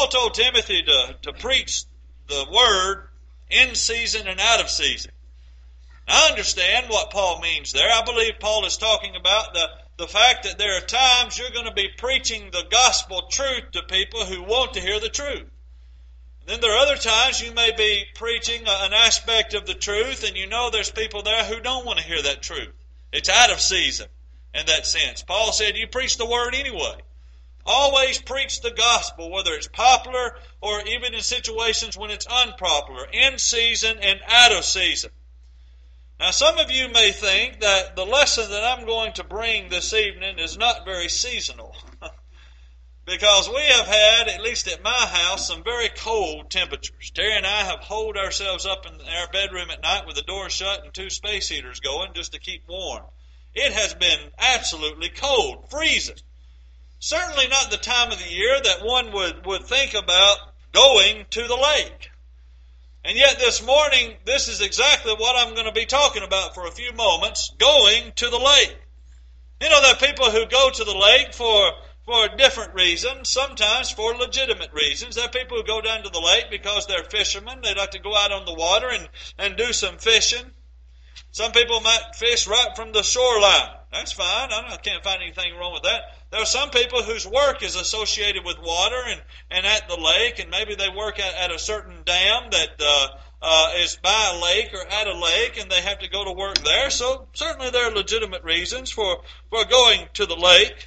Paul told Timothy to preach the word in season and out of season. I understand what Paul means there. I believe Paul is talking about the fact that there are times you're going to be preaching the gospel truth to people who want to hear the truth. Then there are other times you may be preaching an aspect of the truth, and you know there's people there who don't want to hear that truth. It's out of season in that sense. Paul said, you preach the word anyway. Always preach the gospel, whether it's popular or even in situations when it's unpopular, in season and out of season. Now, some of you may think that the lesson that I'm going to bring this evening is not very seasonal. Because we have had, at least at my house, some very cold temperatures. Terry and I have holed ourselves up in our bedroom at night with the door shut and 2 space heaters going just to keep warm. It has been absolutely cold, freezing. Certainly not the time of the year that one would think about going to the lake. And yet this morning, this is exactly what I'm going to be talking about for a few moments, going to the lake. You know, there are people who go to the lake for different reasons, sometimes for legitimate reasons. There are people who go down to the lake because they're fishermen. They like to go out on the water and do some fishing. Some people might fish right from the shoreline. That's fine. I can't find anything wrong with that. There are some people whose work is associated with water and at the lake, and maybe they work at a certain dam that is by a lake or at a lake, and they have to go to work there. So certainly there are legitimate reasons for going to the lake.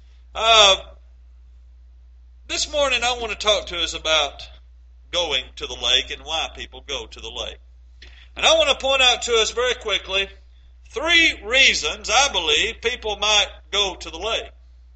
This morning I want to talk to us about going to the lake and why people go to the lake. And I want to point out to us very quickly 3 reasons I believe people might go to the lake.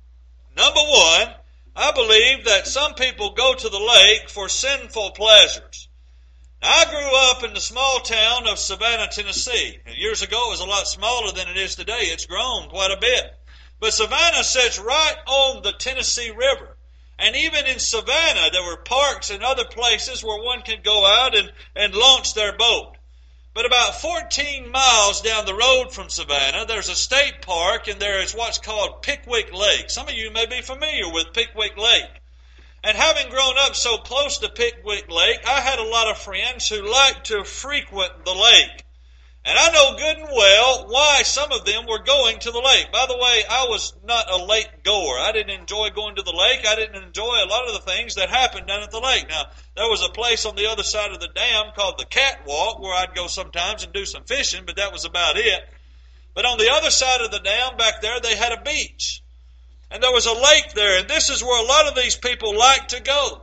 Number 1, I believe that some people go to the lake for sinful pleasures. Now, I grew up in the small town of Savannah, Tennessee. Years ago it was a lot smaller than it is today. It's grown quite a bit. But Savannah sits right on the Tennessee River. And even in Savannah, there were parks and other places where one could go out and launch their boat. But about 14 miles down the road from Savannah, there's a state park, and there is what's called Pickwick Lake. Some of you may be familiar with Pickwick Lake. And having grown up so close to Pickwick Lake, I had a lot of friends who liked to frequent the lake. And I know good and well why some of them were going to the lake. By the way, I was not a lake goer. I didn't enjoy going to the lake. I didn't enjoy a lot of the things that happened down at the lake. Now, there was a place on the other side of the dam called the Catwalk where I'd go sometimes and do some fishing, but that was about it. But on the other side of the dam back there, they had a beach. And there was a lake there, and this is where a lot of these people like to go.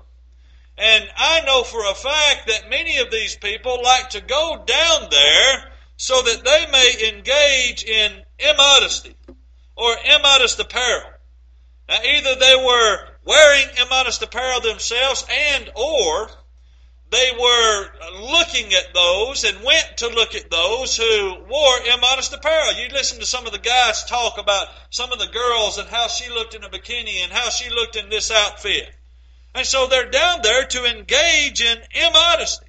And I know for a fact that many of these people like to go down there so that they may engage in immodesty or immodest apparel. Now, either they were wearing immodest apparel themselves and or they were looking at those and went to look at those who wore immodest apparel. You listen to some of the guys talk about some of the girls and how she looked in a bikini and how she looked in this outfit. And so they're down there to engage in immodesty.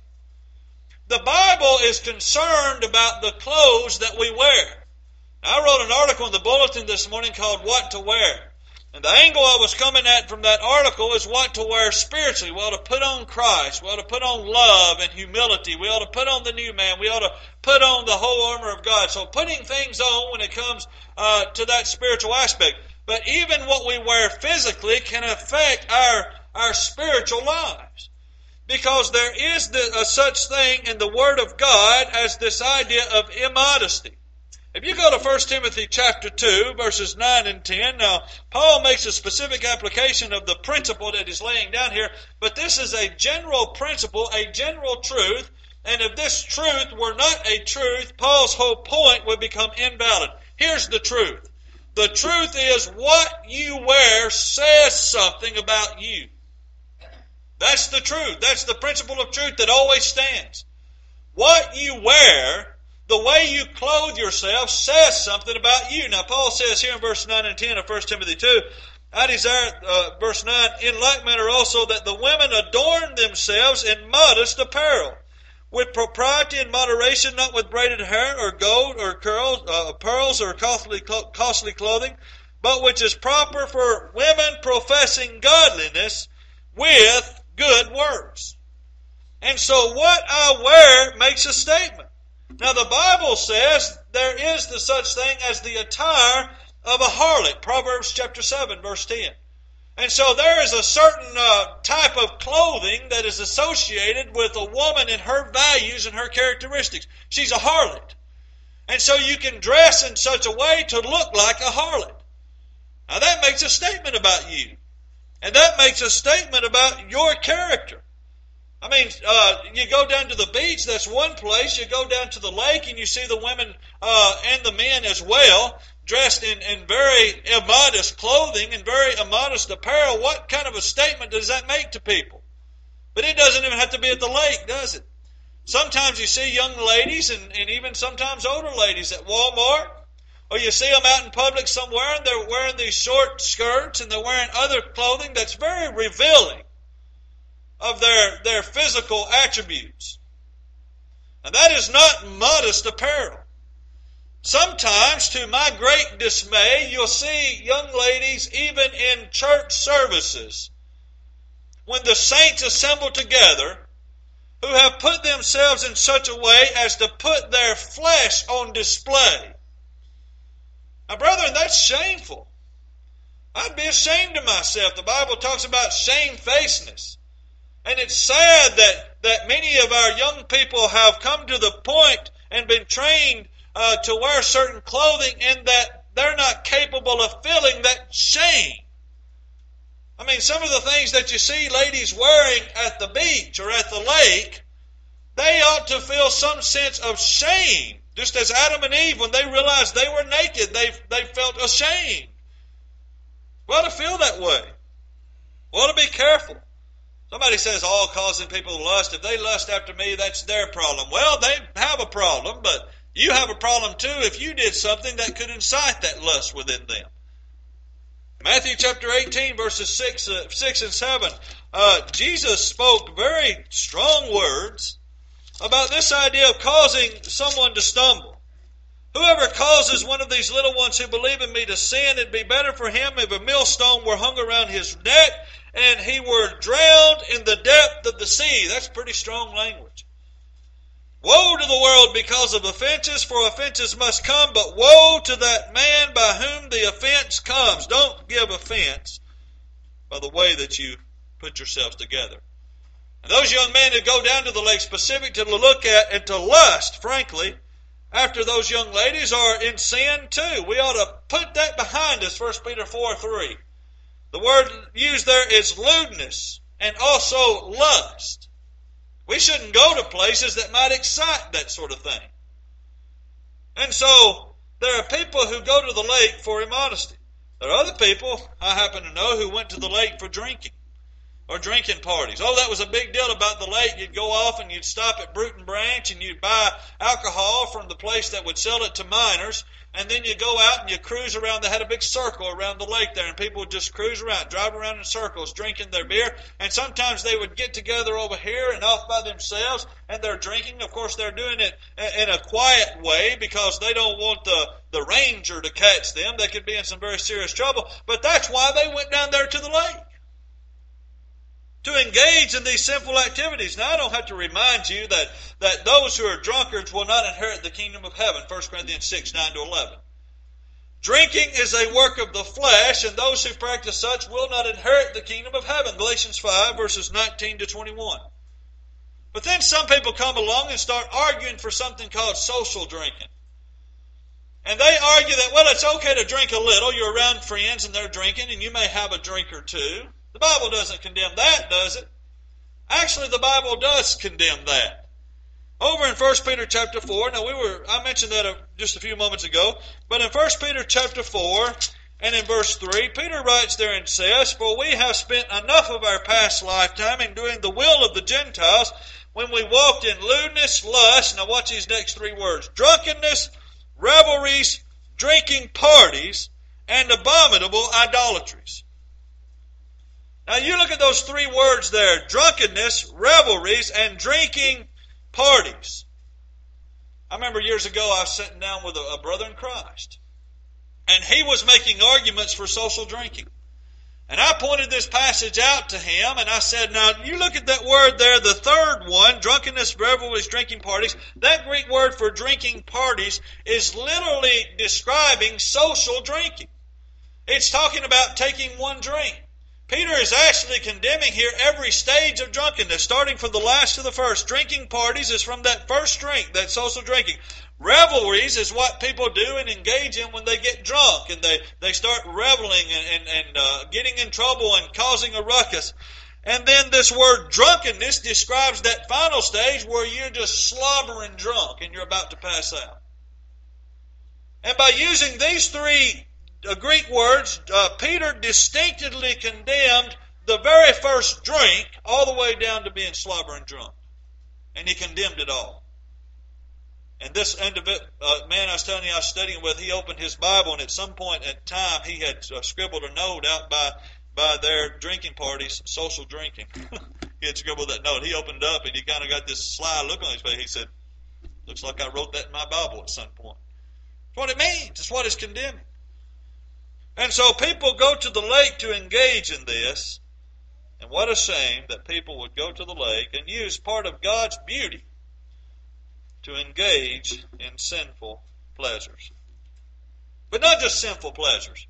The Bible is concerned about the clothes that we wear. I wrote an article in the bulletin this morning called What to Wear. And the angle I was coming at from that article is what to wear spiritually. We ought to put on Christ. We ought to put on love and humility. We ought to put on the new man. We ought to put on the whole armor of God. So putting things on when it comes to that spiritual aspect. But even what we wear physically can affect our spiritual lives. Because there is a such thing in the Word of God as this idea of immodesty. If you go to 1 Timothy chapter 2, verses 9 and 10, now Paul makes a specific application of the principle that he's laying down here, but this is a general principle, a general truth, and if this truth were not a truth, Paul's whole point would become invalid. Here's the truth. The truth is what you wear says something about you. That's the truth. That's the principle of truth that always stands. What you wear, the way you clothe yourself, says something about you. Now, Paul says here in verse 9 and 10 of 1 Timothy 2, I desire, verse 9, in like manner also that the women adorn themselves in modest apparel, with propriety and moderation, not with braided hair or gold or curls, pearls or costly clothing, but which is proper for women professing godliness with good words. And so what I wear makes a statement. Now the Bible says there is the such thing as the attire of a harlot. Proverbs chapter 7 verse 10. And so there is a certain type of clothing that is associated with a woman and her values and her characteristics. She's a harlot. And so you can dress in such a way to look like a harlot. Now that makes a statement about you. And that makes a statement about your character. I mean, you go down to the beach, that's one place. You go down to the lake and you see the women and the men as well, dressed in very immodest clothing and very immodest apparel. What kind of a statement does that make to people? But it doesn't even have to be at the lake, does it? Sometimes you see young ladies and even sometimes older ladies at Walmart, or you see them out in public somewhere and they're wearing these short skirts and they're wearing other clothing that's very revealing of their physical attributes. And that is not modest apparel. Sometimes, to my great dismay, you'll see young ladies even in church services, when the saints assemble together, who have put themselves in such a way as to put their flesh on display. Now, brethren, that's shameful. I'd be ashamed of myself. The Bible talks about shamefacedness. And it's sad that many of our young people have come to the point and been trained to wear certain clothing and that they're not capable of feeling that shame. I mean, some of the things that you see ladies wearing at the beach or at the lake, they ought to feel some sense of shame. Just as Adam and Eve, when they realized they were naked, they felt ashamed. We ought to feel that way. We ought to be careful. Somebody says, all causing people to lust. If they lust after me, that's their problem. Well, they have a problem, but you have a problem too if you did something that could incite that lust within them. Matthew chapter 18, verses 6 and 7. Jesus spoke very strong words about this idea of causing someone to stumble. Whoever causes one of these little ones who believe in me to sin, it'd be better for him if a millstone were hung around his neck and he were drowned in the depth of the sea. That's pretty strong language. Woe to the world because of offenses, for offenses must come, but woe to that man by whom the offense comes. Don't give offense by the way that you put yourselves together. And those young men who go down to the lake specific to look at and to lust, frankly, after those young ladies are in sin too. We ought to put that behind us, 1 Peter 4:3. The word used there is lewdness and also lust. We shouldn't go to places that might excite that sort of thing. And so, there are people who go to the lake for immodesty. There are other people, I happen to know, who went to the lake for drinking. Or drinking parties. Oh, that was a big deal about the lake. You'd go off and you'd stop at Bruton Branch and you'd buy alcohol from the place that would sell it to minors. And then you go out and you cruise around. They had a big circle around the lake there, and people would just cruise around, drive around in circles, drinking their beer. And sometimes they would get together over here and off by themselves, and they're drinking. Of course, they're doing it in a quiet way because they don't want the ranger to catch them. They could be in some very serious trouble. But that's why they went down there to the lake, to engage in these sinful activities. Now, I don't have to remind you that those who are drunkards will not inherit the kingdom of heaven, 1 Corinthians 6, 9-11. Drinking is a work of the flesh, and those who practice such will not inherit the kingdom of heaven, Galatians 5, verses 19-21. But then some people come along and start arguing for something called social drinking. And they argue that, well, it's okay to drink a little. You're around friends and they're drinking, and you may have a drink or two. The Bible doesn't condemn that, does it? Actually, the Bible does condemn that. Over in 1 Peter chapter 4, now I mentioned that just a few moments ago, but in 1 Peter chapter 4 and in verse 3, Peter writes there and says, "For we have spent enough of our past lifetime in doing the will of the Gentiles when we walked in lewdness, lust," now watch these next three words, "drunkenness, revelries, drinking parties, and abominable idolatries." Now you look at those three words there, drunkenness, revelries, and drinking parties. I remember years ago I was sitting down with a brother in Christ, and he was making arguments for social drinking. And I pointed this passage out to him, and I said, now, you look at that word there, the third one, drunkenness, revelries, drinking parties. That Greek word for drinking parties is literally describing social drinking. It's talking about taking one drink. Peter is actually condemning here every stage of drunkenness, starting from the last to the first. Drinking parties is from that first drink, that social drinking. Revelries is what people do and engage in when they get drunk and they start reveling and getting in trouble and causing a ruckus. And then this word drunkenness describes that final stage where you're just slobbering drunk and you're about to pass out. And by using these three Greek words, Peter distinctively condemned the very first drink all the way down to being slobbering drunk. And he condemned it all. And this man I was telling you I was studying with, he opened his Bible, and at some point in time he had scribbled a note out by their drinking parties, social drinking. He had scribbled that note. He opened it up, and he kind of got this sly look on his face. He said, looks like I wrote that in my Bible at some point. That's what it means. It's what it's condemning. And so people go to the lake to engage in this. And what a shame that people would go to the lake and use part of God's beauty to engage in sinful pleasures. But not just sinful pleasures.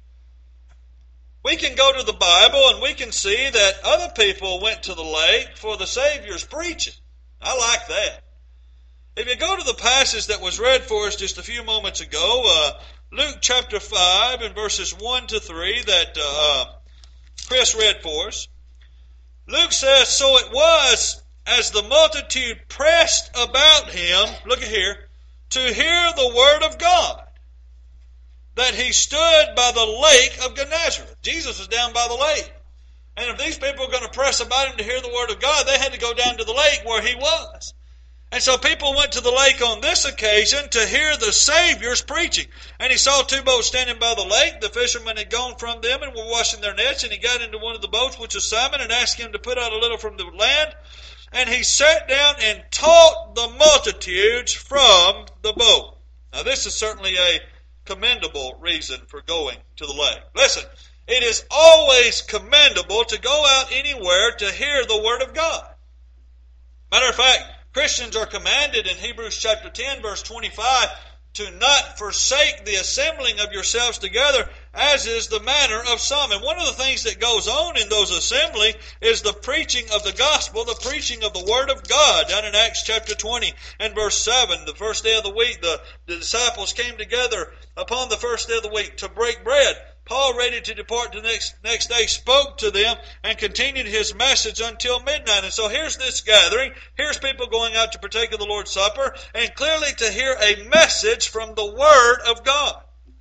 We can go to the Bible and we can see that other people went to the lake for the Savior's preaching. I like that. If you go to the passage that was read for us just a few moments ago, Luke chapter 5 and verses 1 to 3 that Chris read for us, Luke says, so it was as the multitude pressed about him, look at here, to hear the word of God, that he stood by the lake of Gennesaret. Jesus was down by the lake. And if these people were going to press about him to hear the word of God, they had to go down to the lake where he was. And so people went to the lake on this occasion to hear the Savior's preaching. And he saw two boats standing by the lake. The fishermen had gone from them and were washing their nets. And he got into one of the boats, which was Simon, and asked him to put out a little from the land. And he sat down and taught the multitudes from the boat. Now this is certainly a commendable reason for going to the lake. Listen, it is always commendable to go out anywhere to hear the Word of God. Matter of fact, Christians are commanded in Hebrews chapter 10, verse 25, to not forsake the assembling of yourselves together, as is the manner of some. And one of the things that goes on in those assembly is the preaching of the gospel, the preaching of the Word of God. Down in Acts chapter 20 and verse 7, the first day of the week, the disciples came together upon the first day of the week to break bread. Paul, ready to depart the next day, spoke to them and continued his message until midnight. And so here's this gathering. Here's people going out to partake of the Lord's Supper and clearly to hear a message from the Word of God.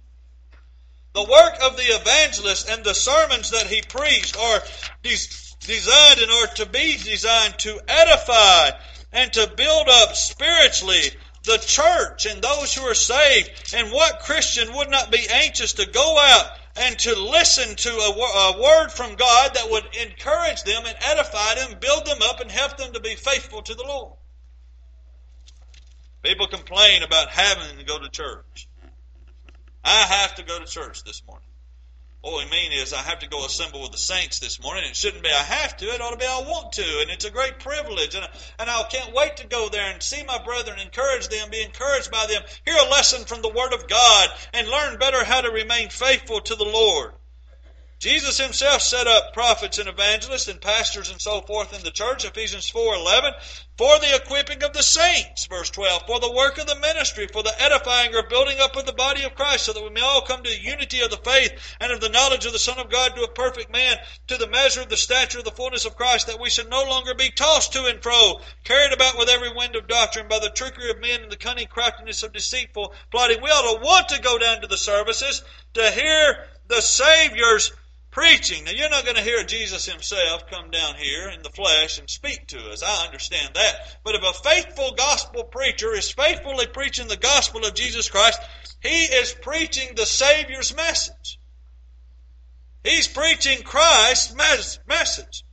The work of the evangelist and the sermons that he preached are designed and are to be designed to edify and to build up spiritually the church and those who are saved. And what Christian would not be anxious to go out and to listen to a word from God that would encourage them and edify them, build them up, and help them to be faithful to the Lord? People complain about having to go to church. I have to go to church this morning. What we mean is I have to go assemble with the saints this morning. It shouldn't be I have to. It ought to be I want to. And it's a great privilege. And I can't wait to go there and see my brethren, encourage them, be encouraged by them, hear a lesson from the Word of God, and learn better how to remain faithful to the Lord. Jesus himself set up prophets and evangelists and pastors and so forth in the church, Ephesians 4:11, for the equipping of the saints, verse 12, for the work of the ministry, for the edifying or building up of the body of Christ, so that we may all come to the unity of the faith and of the knowledge of the Son of God, to a perfect man, to the measure of the stature of the fullness of Christ, that we should no longer be tossed to and fro, carried about with every wind of doctrine, by the trickery of men and the cunning craftiness of deceitful plotting. We ought to want to go down to the services to hear the Savior's preaching. Now, you're not going to hear Jesus himself come down here in the flesh and speak to us. I understand that. But if a faithful gospel preacher is faithfully preaching the gospel of Jesus Christ, he is preaching the Savior's message. He's preaching Christ's message.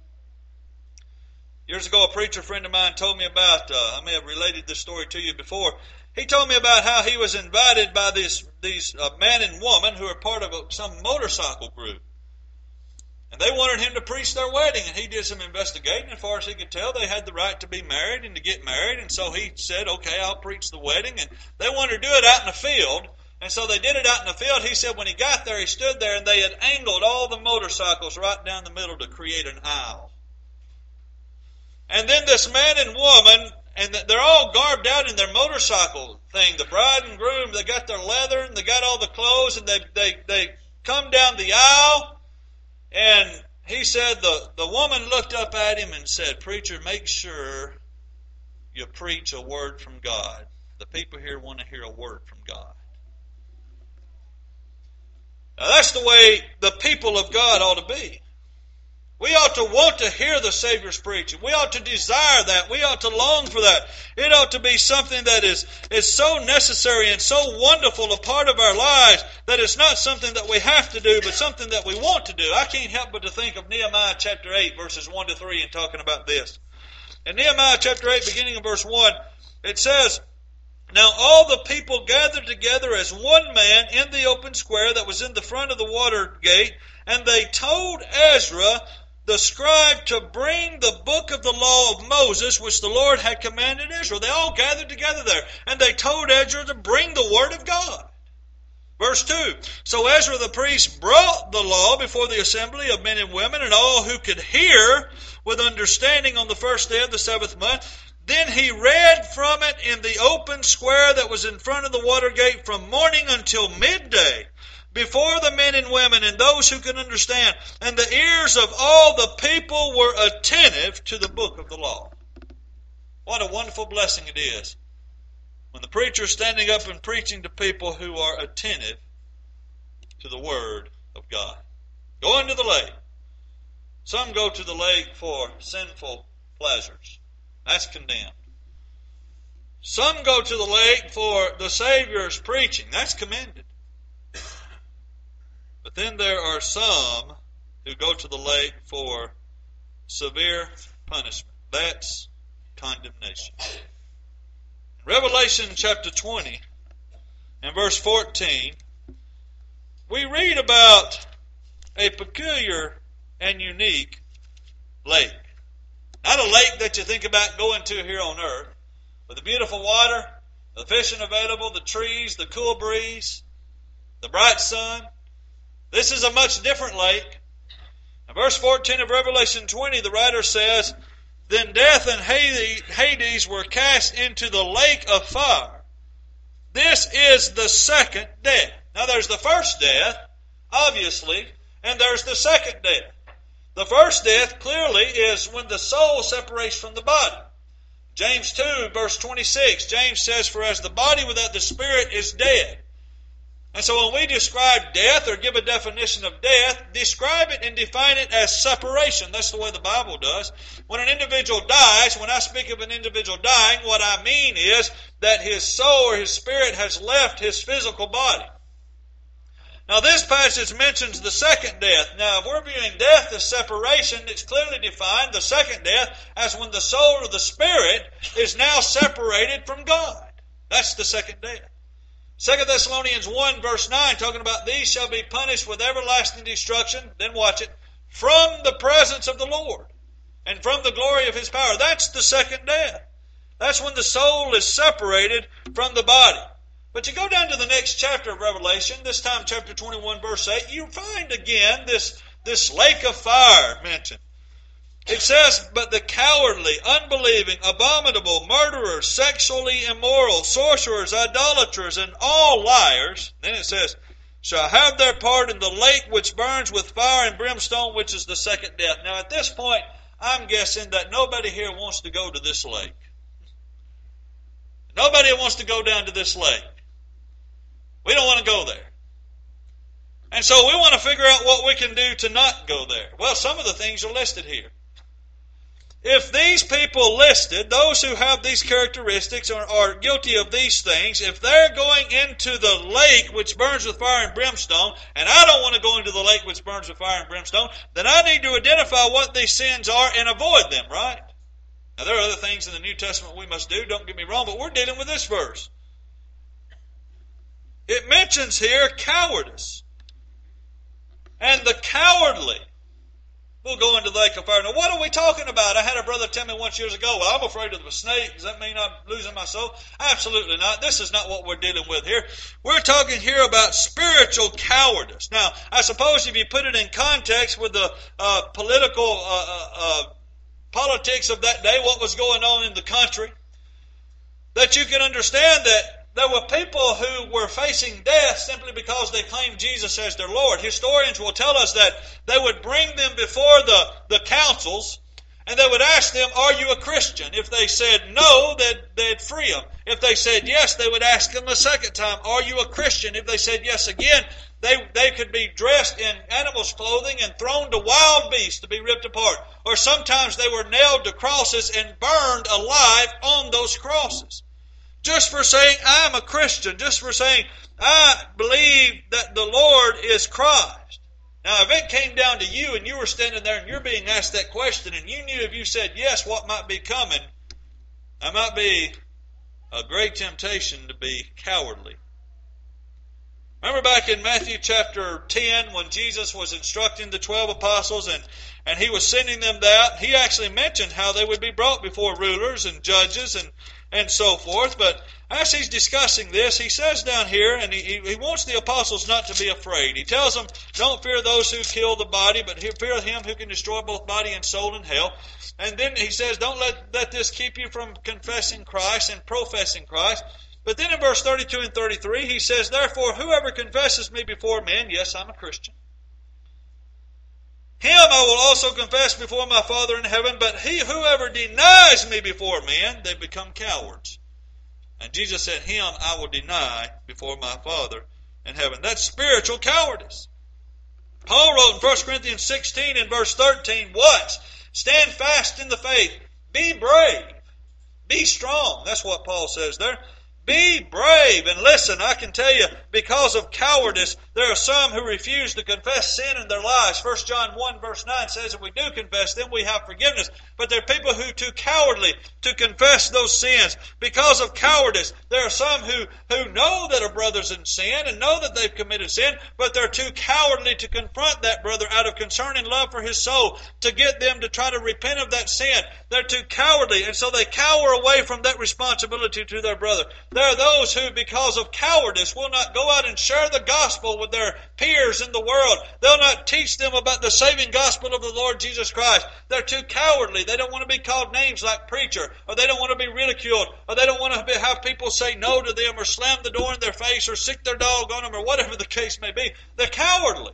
Years ago, a preacher friend of mine told me about, I may have related this story to you before. He told me about how he was invited by these man and woman who are part of some motorcycle group. And they wanted him to preach their wedding, and he did some investigating. As far as he could tell, they had the right to be married and to get married, and so he said, okay, I'll preach the wedding. And they wanted to do it out in the field, and so they did it out in the field. He said when he got there, he stood there, and they had angled all the motorcycles right down the middle to create an aisle. And then this man and woman, and they're all garbed out in their motorcycle thing. The bride and groom, they got their leather, and they got all the clothes, and they come down the aisle. And he said, the woman looked up at him and said, preacher, make sure you preach a word from God. The people here want to hear a word from God. Now that's the way the people of God ought to be. We ought to want to hear the Savior's preaching. We ought to desire that. We ought to long for that. It ought to be something that is so necessary and so wonderful a part of our lives that it's not something that we have to do, but something that we want to do. I can't help but to think of Nehemiah chapter 8, verses 1 to 3, and talking about this. In Nehemiah chapter 8, beginning in verse 1, it says, now all the people gathered together as one man in the open square that was in the front of the water gate, and they told Ezra the scribe to bring the book of the law of Moses, which the Lord had commanded Israel. They all gathered together there, and they told Ezra to bring the word of God. Verse 2, so Ezra the priest brought the law before the assembly of men and women, and all who could hear with understanding on the first day of the seventh month. Then he read from it in the open square that was in front of the water gate from morning until midday, before the men and women and those who could understand, and the ears of all the people were attentive to the book of the law. What a wonderful blessing it is when the preacher is standing up and preaching to people who are attentive to the Word of God. Going to the lake. Some go to the lake for sinful pleasures. That's condemned. Some go to the lake for the Savior's preaching. That's commended. But then there are some who go to the lake for severe punishment. That's condemnation. In Revelation chapter 20 and verse 14, we read about a peculiar and unique lake. Not a lake that you think about going to here on earth, with the beautiful water, the fishing available, the trees, the cool breeze, the bright sun. This is a much different lake. In verse 14 of Revelation 20, the writer says, then death and Hades were cast into the lake of fire. This is the second death. Now there's the first death, obviously, and there's the second death. The first death clearly is when the soul separates from the body. James 2, verse 26, James says, for as the body without the spirit is dead. And so when we describe death or give a definition of death, describe it and define it as separation. That's the way the Bible does. When an individual dies, when I speak of an individual dying, what I mean is that his soul or his spirit has left his physical body. Now this passage mentions the second death. Now if we're viewing death as separation, it's clearly defined, the second death, as when the soul or the spirit is now separated from God. That's the second death. 2 Thessalonians 1 verse 9, talking about these shall be punished with everlasting destruction, then watch it, from the presence of the Lord and from the glory of His power. That's the second death. That's when the soul is separated from the body. But you go down to the next chapter of Revelation, this time chapter 21 verse 8, you find again this lake of fire mentioned. It says, but the cowardly, unbelieving, abominable, murderers, sexually immoral, sorcerers, idolaters, and all liars, then it says, shall have their part in the lake which burns with fire and brimstone, which is the second death. Now at this point, I'm guessing that nobody here wants to go to this lake. Nobody wants to go down to this lake. We don't want to go there. And so we want to figure out what we can do to not go there. Well, some of the things are listed here. If these people listed, those who have these characteristics are guilty of these things, if they're going into the lake which burns with fire and brimstone, and I don't want to go into the lake which burns with fire and brimstone, then I need to identify what these sins are and avoid them, right? Now there are other things in the New Testament we must do, don't get me wrong, but we're dealing with this verse. It mentions here cowardice. And the cowardly We'll go into the lake of fire. Now, what are we talking about? I had a brother tell me once years ago, well, I'm afraid of the snake. Does that mean I'm losing my soul? Absolutely not. This is not what we're dealing with here. We're talking here about spiritual cowardice. Now, I suppose if you put it in context with the political politics of that day, what was going on in the country, that you can understand that there were people who were facing death simply because they claimed Jesus as their Lord. Historians will tell us that they would bring them before the councils, and they would ask them, are you a Christian? If they said no, they'd free them. If they said yes, they would ask them a second time, are you a Christian? If they said yes again, they could be dressed in animals' clothing and thrown to wild beasts to be ripped apart. Or sometimes they were nailed to crosses and burned alive on those crosses. Just for saying, I'm a Christian. Just for saying, I believe that the Lord is Christ. Now, if it came down to you and you were standing there and you're being asked that question and you knew if you said yes, what might be coming, that might be a great temptation to be cowardly. Remember back in Matthew chapter 10 when Jesus was instructing the 12 apostles and he was sending them out, he actually mentioned how they would be brought before rulers and judges and so forth. But as he's discussing this, he says down here, and he wants the apostles not to be afraid. He tells them, don't fear those who kill the body, but fear him who can destroy both body and soul in hell. And then he says, don't let this keep you from confessing Christ and professing Christ. But then in verse 32 and 33, he says, therefore, whoever confesses me before men, yes, I'm a Christian, him I will also confess before my Father in heaven, but whoever denies me before men, they become cowards. And Jesus said, him I will deny before my Father in heaven. That's spiritual cowardice. Paul wrote in 1 Corinthians 16 and verse 13, what? Stand fast in the faith. Be brave. Be strong. That's what Paul says there. Be brave. And listen, I can tell you, because of cowardice, there are some who refuse to confess sin in their lives. 1 John 1 verse 9 says if we do confess them, we have forgiveness. But there are people who are too cowardly to confess those sins. Because of cowardice, there are some who know that are brothers in sin and know that they've committed sin, but they're too cowardly to confront that brother out of concern and love for his soul, to get them to try to repent of that sin. They're too cowardly, and so they cower away from that responsibility to their brother. There are those who, because of cowardice, will not go out and share the gospel with their peers in the world. They'll not teach them about the saving gospel of the Lord Jesus Christ. They're too cowardly. They don't want to be called names like preacher, or they don't want to be ridiculed, or they don't want to have people say no to them, or slam the door in their face, or sick their dog on them, or whatever the case may be. They're cowardly.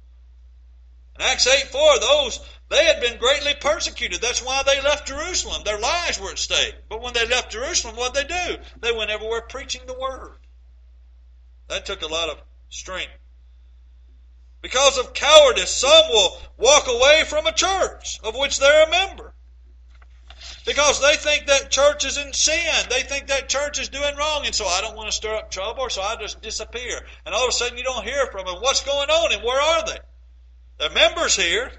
In Acts 8:4, they had been greatly persecuted. That's why they left Jerusalem. Their lives were at stake. But when they left Jerusalem, what did they do? They went everywhere preaching the word. That took a lot of strength. Because of cowardice, some will walk away from a church of which they're a member. Because they think that church is in sin. They think that church is doing wrong. And so I don't want to stir up trouble, so I just disappear. And all of a sudden you don't hear from them. What's going on and where are they? They're members here,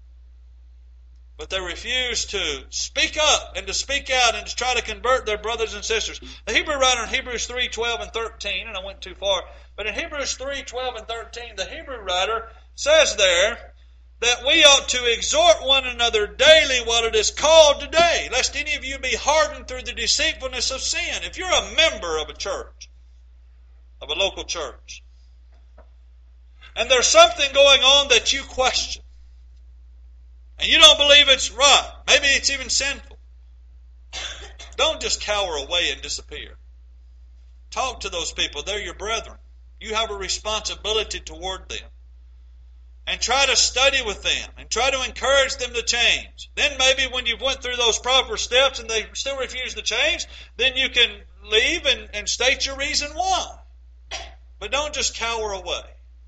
but they refuse to speak up and to speak out and to try to convert their brothers and sisters. The Hebrew writer in Hebrews 3:12 and 13, and I went too far, but in Hebrews 3:12 and 13, the Hebrew writer says there that we ought to exhort one another daily while it is called today, lest any of you be hardened through the deceitfulness of sin. If you're a member of a church, of a local church, and there's something going on that you question, and you don't believe it's right, maybe it's even sinful, don't just cower away and disappear. Talk to those people. They're your brethren. You have a responsibility toward them. And try to study with them and try to encourage them to change. Then maybe when you've went through those proper steps and they still refuse to change, then you can leave and state your reason why. But don't just cower away.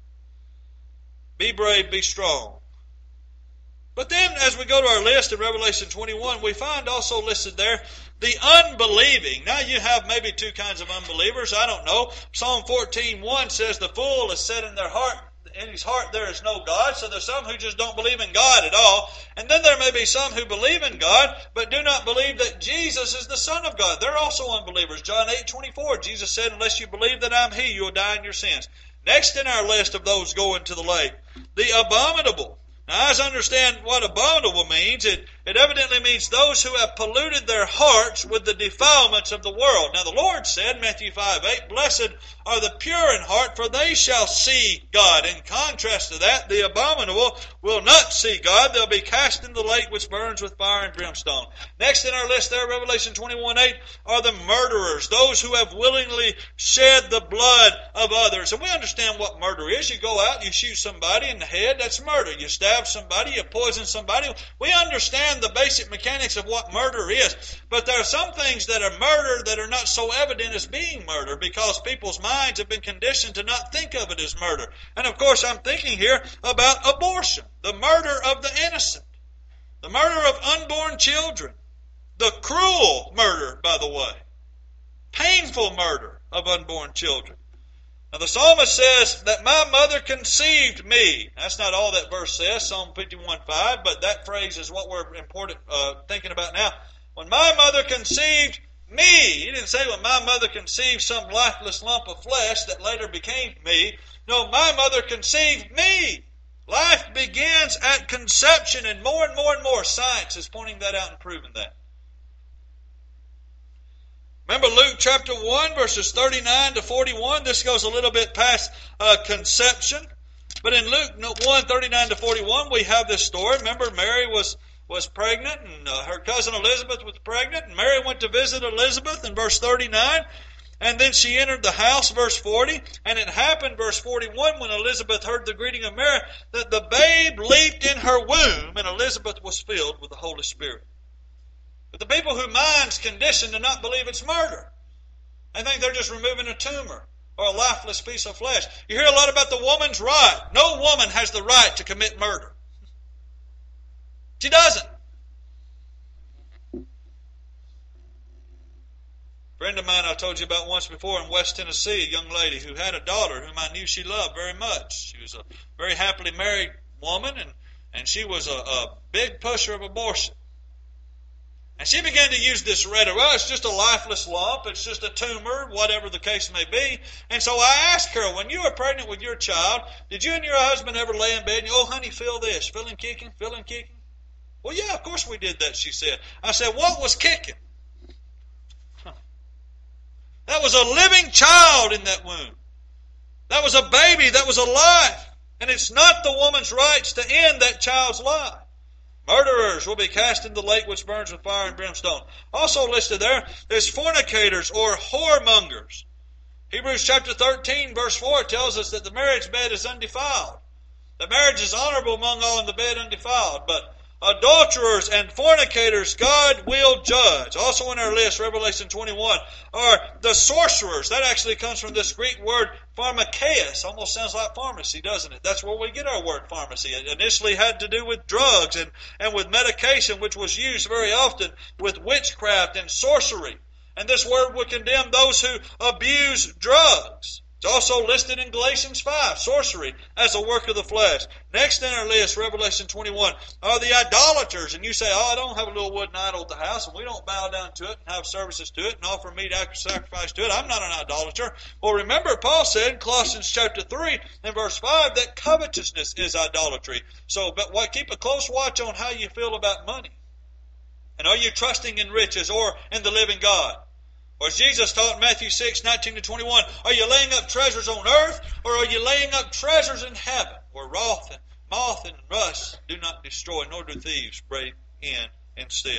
Be brave, be strong. But then as we go to our list in Revelation 21, we find also listed there the unbelieving. Now you have maybe two kinds of unbelievers. I don't know. Psalm 14:1 says the fool has said in his heart there is no God. So there's some who just don't believe in God at all. And then there may be some who believe in God but do not believe that Jesus is the Son of God. They're also unbelievers. John 8:24, Jesus said, unless you believe that I'm He, you will die in your sins. Next in our list of those going to the lake, the abominable. Now, as I understand what abominable means, it evidently means those who have polluted their hearts with the defilements of the world. Now, the Lord said, Matthew 5:8, "Blessed are the pure in heart, for they shall see God." In contrast to that, the abominable will not see God. They'll be cast in the lake which burns with fire and brimstone. Next in our list there, Revelation 21:8, are the murderers, those who have willingly shed the blood of others. And we understand what murder is. You go out, you shoot somebody in the head, that's murder. You stab somebody, you poison somebody. We understand the basic mechanics of what murder is. But there are some things that are murder that are not so evident as being murder because people's minds have been conditioned to not think of it as murder. And of course I'm thinking here about abortion, the murder of the innocent, the murder of unborn children, the cruel murder, by the way, painful murder of unborn children. Now the psalmist says that my mother conceived me. That's not all that verse says, Psalm 51:5, but that phrase is what we're thinking about now. When my mother conceived me. He didn't say when my mother conceived some lifeless lump of flesh that later became me. No, my mother conceived me. Life begins at conception, and more science is pointing that out and proving that. Remember Luke chapter 1, verses 39 to 41. This goes a little bit past conception. But in Luke 1, 39 to 41, we have this story. Remember, Mary was pregnant, and her cousin Elizabeth was pregnant. And Mary went to visit Elizabeth in verse 39. And then she entered the house, verse 40. And it happened, verse 41, when Elizabeth heard the greeting of Mary, that the babe leaped in her womb, and Elizabeth was filled with the Holy Spirit. But the people whose minds conditioned to not believe it's murder, they think they're just removing a tumor or a lifeless piece of flesh. You hear a lot about the woman's right. No woman has the right to commit murder. She doesn't. A friend of mine I told you about once before in West Tennessee, a young lady who had a daughter whom I knew she loved very much. She was a very happily married woman, and she was a big pusher of abortion. And she began to use this rhetoric. Well, it's just a lifeless lump. It's just a tumor, whatever the case may be. And so I asked her, when you were pregnant with your child, did you and your husband ever lay in bed and, oh, honey, feel this, feel him kicking, feel him kicking? Well, yeah, of course we did that, she said. I said, what was kicking? That was a living child in that womb. That was a baby. That was alive. And it's not the woman's rights to end that child's life. Murderers will be cast into the lake which burns with fire and brimstone. Also listed there is fornicators or whoremongers. Hebrews chapter 13 verse 4 tells us that the marriage bed is undefiled. The marriage is honorable among all and the bed undefiled. But adulterers and fornicators God will judge. Also in our list, Revelation 21, are the sorcerers. That actually comes from this Greek word pharmakeia. Almost sounds like pharmacy, doesn't it? That's where we get our word pharmacy. It initially had to do with drugs and with medication, which was used very often with witchcraft and sorcery. And this word would condemn those who abuse drugs. It's also listed in Galatians 5, sorcery as a work of the flesh. Next in our list, Revelation 21, are the idolaters. And you say, oh, I don't have a little wooden idol at the house, and we don't bow down to it and have services to it and offer meat sacrifice to it. I'm not an idolater. Well, remember, Paul said in Colossians chapter 3 and verse 5 that covetousness is idolatry. So keep a close watch on how you feel about money. And are you trusting in riches or in the living God? Or as Jesus taught in Matthew 6, 19 to 21, are you laying up treasures on earth, or are you laying up treasures in heaven, where moth and rust do not destroy, nor do thieves break in and steal?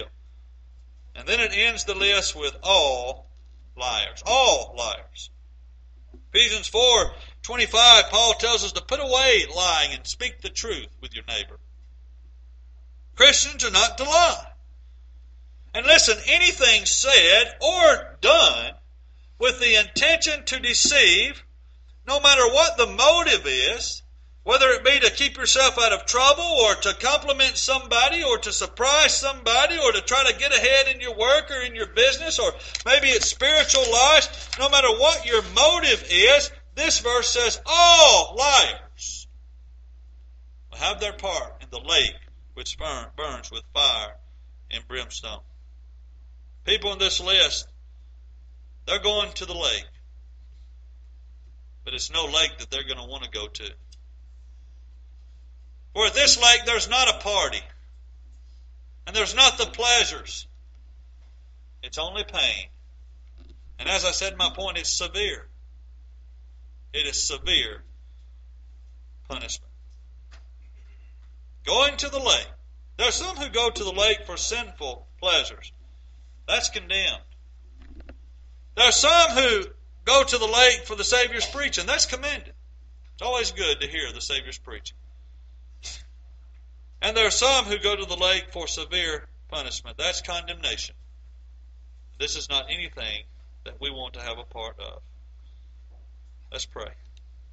And then it ends the list with all liars. All liars. Ephesians 4:25, Paul tells us to put away lying and speak the truth with your neighbor. Christians are not to lie. And listen, anything said or done with the intention to deceive, no matter what the motive is, whether it be to keep yourself out of trouble or to compliment somebody or to surprise somebody or to try to get ahead in your work or in your business, or maybe it's spiritual lies, no matter what your motive is, this verse says all liars will have their part in the lake which burns with fire and brimstone. People in this list, they're going to the lake. But it's no lake that they're going to want to go to. For at this lake there's not a party. And there's not the pleasures. It's only pain. And as I said, my point is severe. It is severe punishment. Going to the lake. There are some who go to the lake for sinful pleasures. That's condemned. There are some who go to the lake for the Savior's preaching. That's commended. It's always good to hear the Savior's preaching. And there are some who go to the lake for severe punishment. That's condemnation. This is not anything that we want to have a part of. Let's pray.